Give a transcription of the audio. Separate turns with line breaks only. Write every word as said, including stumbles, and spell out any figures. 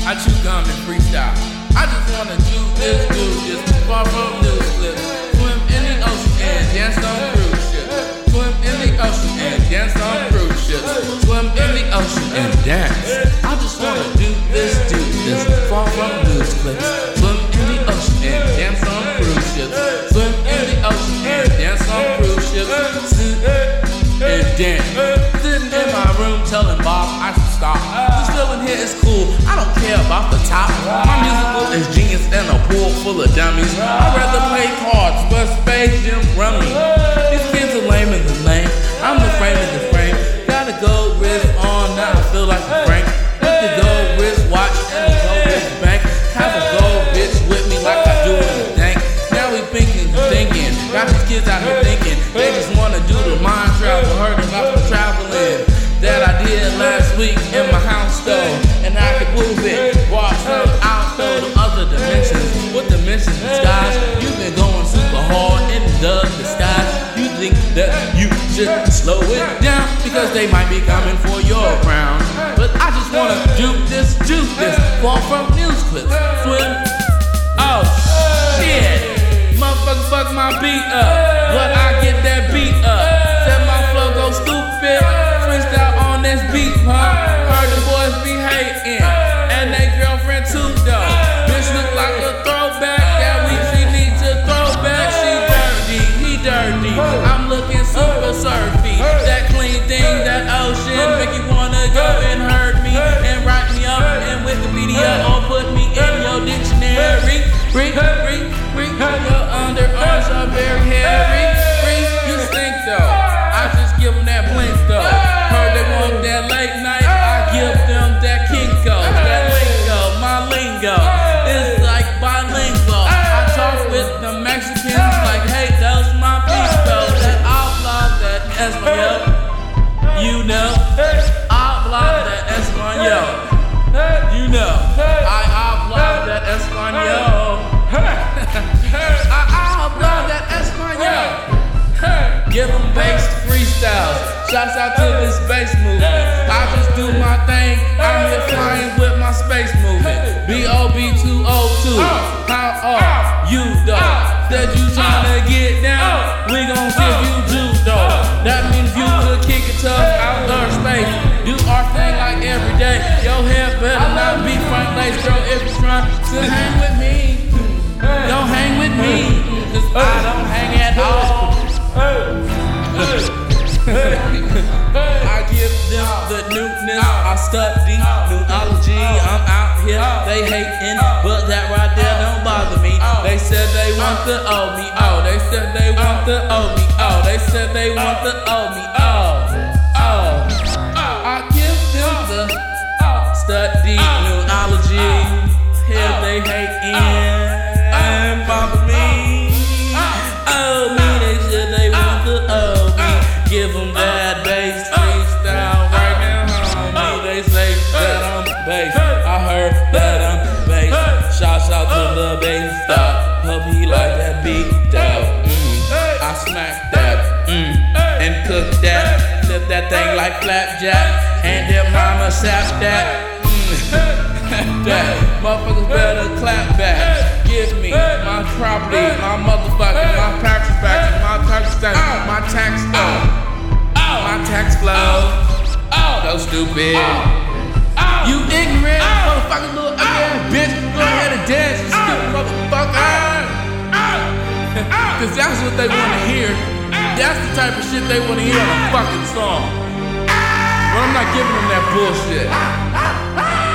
I chew gum and freestyle. I just wanna do this, do this, far from news clips. Swim in the ocean and dance on cruise ships. Swim in the ocean and dance on cruise ships. Swim in the ocean and dance. I just wanna do this, do this, far from news clips. Swim in the ocean and dance on cruise ships. Swim in the ocean and dance on cruise ships. Sit and dance. Sitting in my room telling Bob I should stop. This feeling here is cool. I don't care about the top. My musical is genius and a pool full of dummies. I'd rather play cards, but Space Jam Rummy. These kids are lame in the lane. I'm the frame in the frame. Got a gold wrist on, now I feel like a Frank. With the gold wrist watch and the gold wrist bank. Have a gold bitch with me like I do in the dank. Now we thinking, thinking. Got these kids out here thinking. They just wanna do the mind travel. Heard about the traveling that I did last week in my house though. And I could move it. Walk some out though to other dimensions. What dimensions disguise? You've been going super hard in the disguise. You think that you should slow it down because they might be coming for your crown. But I just wanna do this, do this. Fall from news clips. Swim. Oh shit. Motherfucker fuck my beat up. But I get that beat up. Said my flow go stupid. Freestyle on this beat, huh? Heard the boys be hating, and they girlfriend too though. Bitch look like a throwback, that week she needs a throwback. She dirty, he dirty. I'm looking super surfy. That clean thing, that ocean, make you wanna go and hurt me and write me up in Wikipedia or put me in your dictionary. Bring, bring, bring your underarms are very hairy. Bring, you stink though. I just give them that blink though. Heard they want that late night, I give them that Kinko. That lingo, my lingo is like bilingual. I talk with the Mexicans like, hey, those my people. That outlaw, that Espanol, you know. Outlaw, that Espanol, you know. I outlaw that Espanol. I outlaw that Espanol. Give them bass freestyles. Shouts out to this space movement. I just do my thing. I'm here flying with my space movement. B O B two oh two. How are you though? Said you tryna get down. We gon' give you judo. That means you could kick it tough out of space. Do our thing like every day. Your hair better not be front lace, girl. If you're trying to hang with me, don't hang with me, cause I don't hang at all. I give them the newness. I study newology. I'm out here, they hating, but that right there don't bother me. They said they want the owe me. Oh, they said they want the owe me. Oh, they said they want the owe me. Oh, oh. I give them the study newology. Here they hating and bother me. Oh me, they said they want the owe me. Give them that bass freestyle right now, homie. They say that I'm bass. I heard that I'm bass. Shouts out to the bass stop. Hope he like that beat though. Mm. I smack that mm. and cook that. Flip that thing like flapjack. And their mama sap that. Mm. That motherfuckers better clap back. Give me my property, my motherfucking, my tax factor, my tax factor, my tax flow, my tax flow. So stupid. You ignorant motherfucking little ugly bitch. Go ahead and dance, you stupid motherfucker. Cause that's what they wanna hear. That's the type of shit they wanna hear on a fucking song. But I'm not giving them that bullshit.